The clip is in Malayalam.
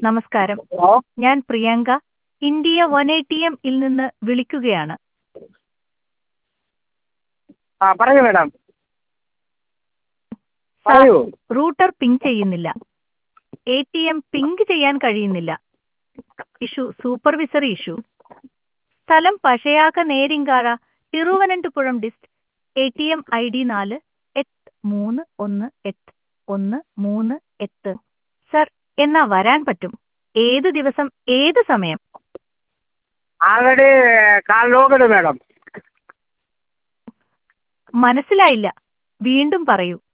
നമസ്കാരം. ഓ ഞാൻ പ്രിയങ്ക, ഇന്ത്യ 180M ൽ നിന്ന് വിളിക്കുകയാണ്. പറയൂ മാഡം സാർ, പറയൂ. റൂട്ടർ പിങ് ചെയ്യുന്നില്ല. ATM പിങ് ചെയ്യാൻ കഴിയുന്നില്ല. Supervisory issue. സ്ഥലം പശയാക്ക നേരിങ്കാഴ, തിരുവനന്തപുരം ഡിസ്റ്റ്. ATM ID 4831813. സർ, എന്നാ വരാൻ പറ്റും? ഏത് ദിവസം, ഏത് സമയം? ആൾറെഡി കാൽ ലോഗഡ് മാഡം. മനസ്സിലായില്ല. വീണ്ടും പറയൂ.